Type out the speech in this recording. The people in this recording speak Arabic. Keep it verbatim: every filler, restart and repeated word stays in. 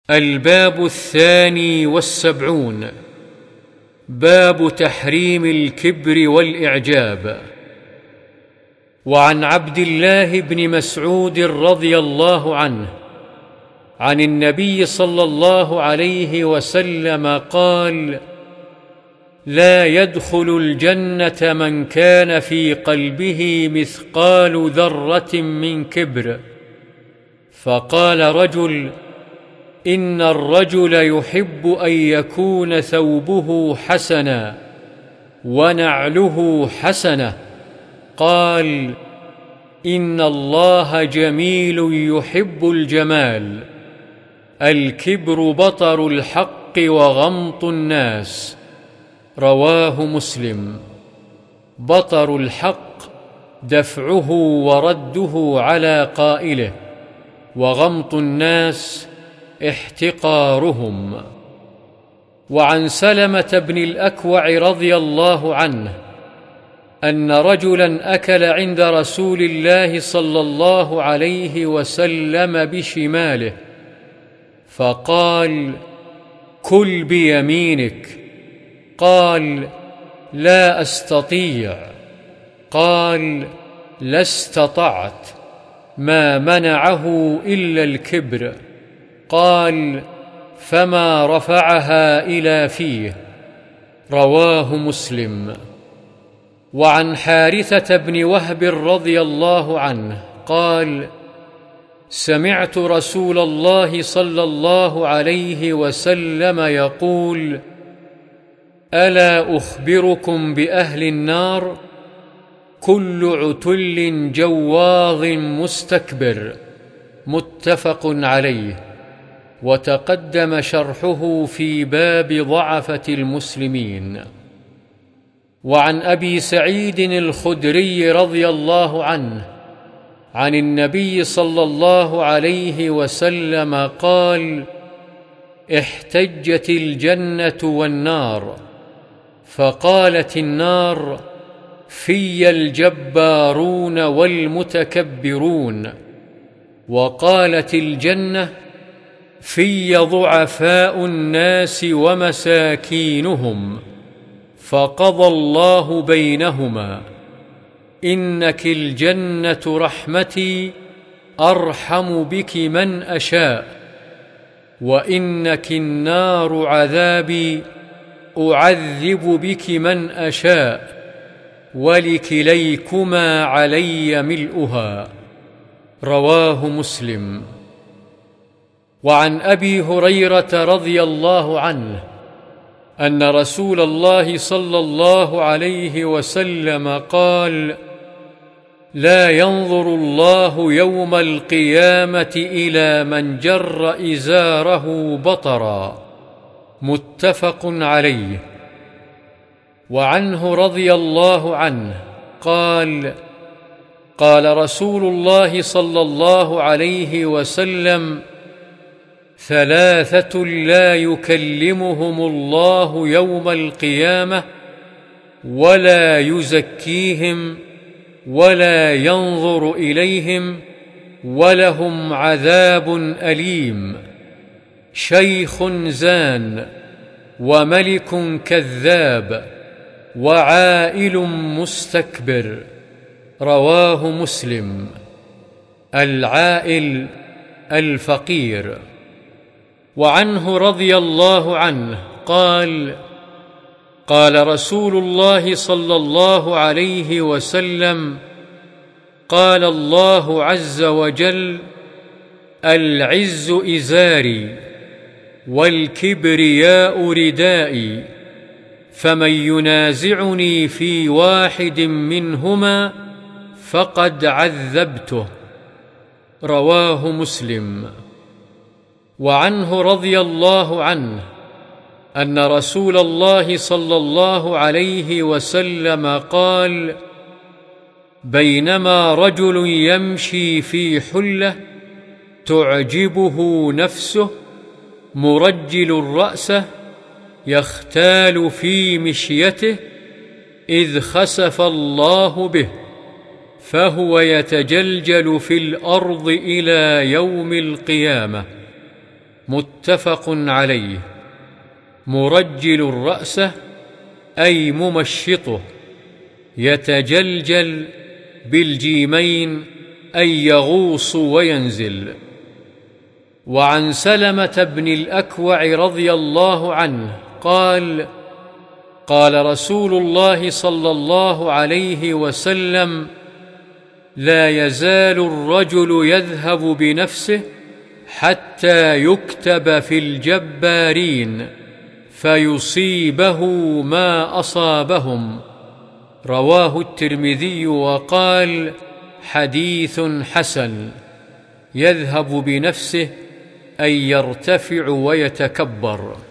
الباب الثاني والسبعون. باب تحريم الكبر والإعجاب. وعن عبد الله بن مسعود رضي الله عنه عن النبي صلى الله عليه وسلم قال: لا يدخل الجنة من كان في قلبه مثقال ذرة من كبر. فقال رجل: إن الرجل يحب أن يكون ثوبه حسنا ونعله حسنة. قال: إن الله جميل يحب الجمال. الكبر بطر الحق وغمط الناس. رواه مسلم. بطر الحق دفعه ورده على قائله، وغمط الناس احتقارهم. وعن سلمة بن الأكوع رضي الله عنه أن رجلا أكل عند رسول الله صلى الله عليه وسلم بشماله، فقال: كل بيمينك. قال: لا أستطيع. قال: لا استطعت. ما منعه إلا الكبر. قال: فما رفعها إلى فيه. رواه مسلم. وعن حارثة بن وهب رضي الله عنه قال: سمعت رسول الله صلى الله عليه وسلم يقول: ألا أخبركم بأهل النار؟ كل عتل جواظ مستكبر. متفق عليه. وتقدم شرحه في باب ضعفة المسلمين. وعن أبي سعيد الخدري رضي الله عنه عن النبي صلى الله عليه وسلم قال: احتجت الجنة والنار، فقالت النار: في الجبارون والمتكبرون. وقالت الجنة: في ضعفاء الناس ومساكينهم. فقضى الله بينهما: إنك الجنة رحمتي أرحم بك من أشاء، وإنك النار عذابي أعذب بك من أشاء، ولكليكما علي ملؤها. رواه مسلم. وعن أبي هريرة رضي الله عنه أن رسول الله صلى الله عليه وسلم قال: لا ينظر الله يوم القيامة إلى من جر إزاره بطرا. متفق عليه. وعنه رضي الله عنه قال: قال رسول الله صلى الله عليه وسلم: ثلاثة لا يكلمهم الله يوم القيامة ولا يزكيهم ولا ينظر إليهم ولهم عذاب أليم: شيخ زان، وملك كذاب، وعائل مستكبر. رواه مسلم. العائل الفقير. وعنه رضي الله عنه قال: قال رسول الله صلى الله عليه وسلم: قال الله عز وجل: العز إزاري والكبرياء ردائي، فمن ينازعني في واحد منهما فقد عذبته. رواه مسلم. وعنه رضي الله عنه أن رسول الله صلى الله عليه وسلم قال: بينما رجل يمشي في حلة تعجبه نفسه مرجل الرأس يختال في مشيته، إذ خسف الله به، فهو يتجلجل في الأرض إلى يوم القيامة. متفق عليه. مرجل الرأس أي ممشطه، يتجلجل بالجيمين أي يغوص وينزل. وعن سلمة بن الأكوع رضي الله عنه قال: قال رسول الله صلى الله عليه وسلم: لا يزال الرجل يذهب بنفسه حتى يكتب في الجبارين فيصيبه ما أصابهم. رواه الترمذي وقال: حديث حسن. يذهب بنفسه أي يرتفع ويتكبر.